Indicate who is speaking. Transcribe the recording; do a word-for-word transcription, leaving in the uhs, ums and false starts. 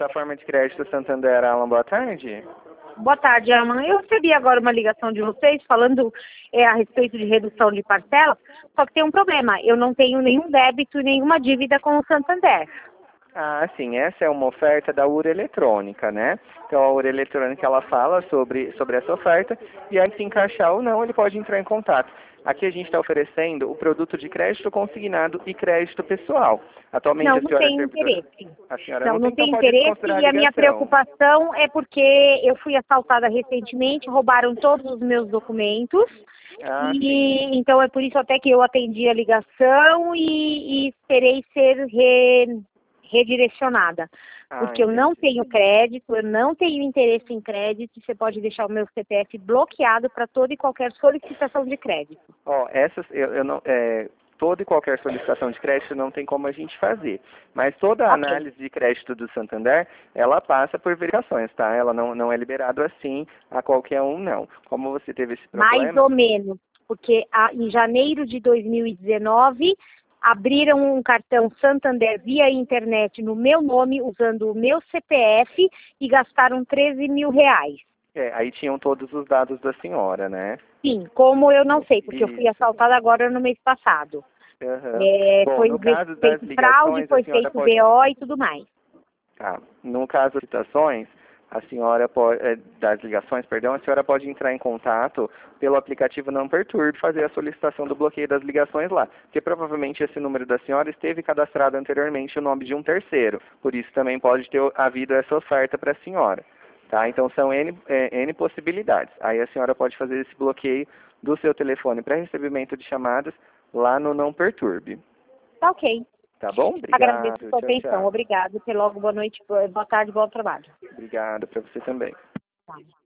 Speaker 1: plataforma de crédito Santander, Alan, boa tarde.
Speaker 2: Boa tarde, Alan. Eu recebi agora uma ligação de vocês falando é, a respeito de redução de parcelas, só que tem um problema, eu não tenho nenhum débito, nenhuma dívida com o Santander.
Speaker 1: Ah, sim, essa é uma oferta da Ura Eletrônica, né? Então a Ura Eletrônica, ela fala sobre, sobre essa oferta, e aí se encaixar ou não, ele pode entrar em contato. Aqui a gente está oferecendo o produto de crédito consignado e crédito pessoal. Atualmente
Speaker 2: Não,
Speaker 1: a
Speaker 2: não
Speaker 1: senhora é
Speaker 2: tenho
Speaker 1: servidora...
Speaker 2: interesse.
Speaker 1: A senhora
Speaker 2: Não,
Speaker 1: não
Speaker 2: não
Speaker 1: tem, então
Speaker 2: tenho
Speaker 1: pode
Speaker 2: interesse
Speaker 1: considerar
Speaker 2: e a minha
Speaker 1: ligação.
Speaker 2: preocupação é porque eu fui assaltada recentemente, roubaram todos os meus documentos.
Speaker 1: Ah,
Speaker 2: E
Speaker 1: sim.
Speaker 2: então é por isso até que eu atendi a ligação e, e esperei ser re, redirecionada.
Speaker 1: Ah,
Speaker 2: Porque eu não
Speaker 1: entendi.
Speaker 2: tenho crédito, eu não tenho interesse em crédito, você pode deixar o meu C P F bloqueado para toda e qualquer solicitação de crédito.
Speaker 1: Ó, essas, eu, eu não, é, toda e qualquer solicitação de crédito não tem como a gente fazer. Mas toda a
Speaker 2: Ok.
Speaker 1: análise de crédito do Santander, ela passa por verificações, tá? Ela não, não é liberado assim a qualquer um, não. Como você teve esse
Speaker 2: Mais
Speaker 1: problema...
Speaker 2: ou menos, porque a, em janeiro de dois mil e dezenove abriram um cartão Santander via internet no meu nome, usando o meu C P F e gastaram treze mil reais.
Speaker 1: É, aí tinham todos os dados da senhora, né?
Speaker 2: Sim, como eu não sei, porque eu fui
Speaker 1: Isso.
Speaker 2: assaltada agora no mês passado.
Speaker 1: Aham.
Speaker 2: É,
Speaker 1: Bom,
Speaker 2: foi
Speaker 1: no caso das
Speaker 2: feito fraude,
Speaker 1: ligações, a
Speaker 2: foi
Speaker 1: senhora
Speaker 2: feito
Speaker 1: pode...
Speaker 2: B O e tudo mais.
Speaker 1: Tá. No caso das citações, a senhora pode, eh, das ligações, perdão, a senhora pode entrar em contato pelo aplicativo Não Perturbe e fazer a solicitação do bloqueio das ligações lá. Porque provavelmente esse número da senhora esteve cadastrado anteriormente o nome de um terceiro. Por isso também pode ter havido essa oferta para a senhora. Tá? Então são N, eh, N possibilidades. Aí a senhora pode fazer esse bloqueio do seu telefone para recebimento de chamadas lá no Não Perturbe.
Speaker 2: Tá ok.
Speaker 1: Tá bom?
Speaker 2: Agradeço a
Speaker 1: Obrigado.
Speaker 2: sua
Speaker 1: Tchau,
Speaker 2: atenção.
Speaker 1: tchau.
Speaker 2: Obrigado. Até logo. Boa noite, boa tarde, bom trabalho.
Speaker 1: Obrigado para você também.
Speaker 2: Tá.